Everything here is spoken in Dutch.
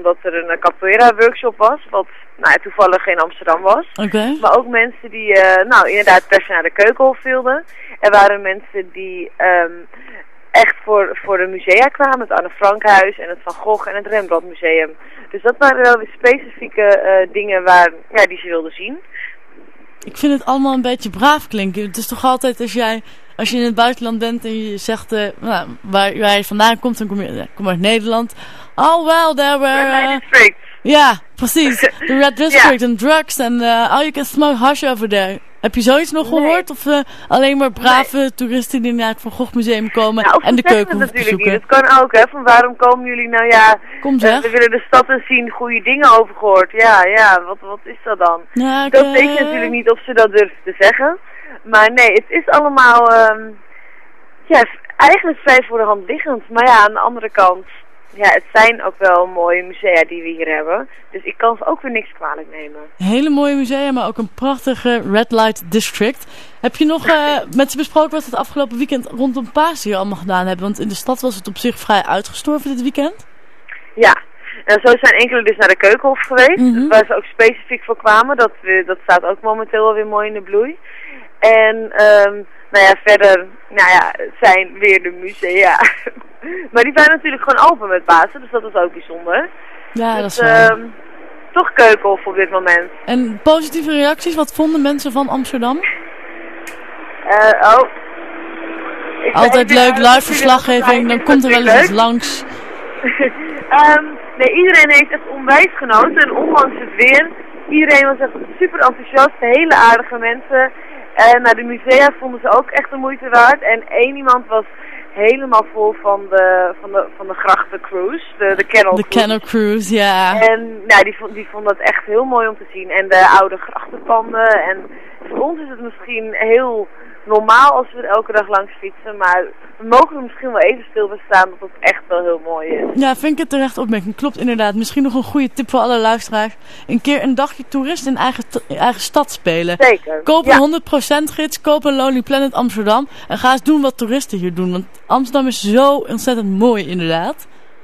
omdat er een capoeira workshop was, wat toevallig in Amsterdam was. Okay. Maar ook mensen die inderdaad per se naar de Keukenhof wilden. Er waren mensen die echt voor de musea kwamen, het Anne Frankhuis en het Van Gogh en het Rembrandt Museum. Dus dat waren wel weer specifieke dingen die ze wilden zien. Ik vind het allemaal een beetje braaf klinken. Het is toch altijd als je in het buitenland bent en je zegt waar je vandaan komt, dan kom uit Nederland. Oh well, there were... Ja, precies. The Red District and drugs and you can smoke hash over there. Heb je zoiets nog gehoord? Of alleen maar brave toeristen die naar het Van Gogh Museum komen en de Keukenhof bezoeken? Niet. Dat kan ook, hè. Van waarom komen jullie we willen de stad eens zien, goede dingen over gehoord. Ja, wat is dat dan? Ja, dat weet je natuurlijk niet of ze dat durven te zeggen. Maar nee, het is allemaal eigenlijk vrij voor de hand liggend. Maar ja, aan de andere kant, het zijn ook wel mooie musea die we hier hebben. Dus ik kan ze ook weer niks kwalijk nemen. Hele mooie musea, maar ook een prachtige Red Light District. Heb je nog met ze besproken wat ze het afgelopen weekend rondom Pasen hier allemaal gedaan hebben? Want in de stad was het op zich vrij uitgestorven dit weekend. Ja, en zo zijn enkele dus naar de Keukenhof geweest. Waar ze ook specifiek voor kwamen. Dat staat ook momenteel alweer mooi in de bloei. En verder, zijn weer de musea. Maar die zijn natuurlijk gewoon open met Pasen, dus dat is ook bijzonder. Ja, dat is waar. Toch Keukenhof op dit moment. En positieve reacties, wat vonden mensen van Amsterdam? Altijd leuk, live verslaggeving, dan komt er wel eens iets langs. Iedereen heeft echt onwijs genoten en ondanks het weer. Iedereen was echt super enthousiast, hele aardige mensen. En de musea vonden ze ook echt de moeite waard. En één iemand was helemaal vol van de grachtencruise, de Canal Cruise. De Canal Cruise, ja. En die vond dat echt heel mooi om te zien. En de oude grachtenpanden. En voor ons is het misschien heel normaal als we er elke dag langs fietsen. Maar we mogen er misschien wel even stil bij staan dat het echt wel heel mooi is. Ja, vind ik het terecht opmerking. Klopt inderdaad. Misschien nog een goede tip voor alle luisteraars. Een keer een dagje toerist in eigen stad spelen. Zeker. Koop een 100% gids, koop een Lonely Planet Amsterdam. En ga eens doen wat toeristen hier doen. Want Amsterdam is zo ontzettend mooi inderdaad.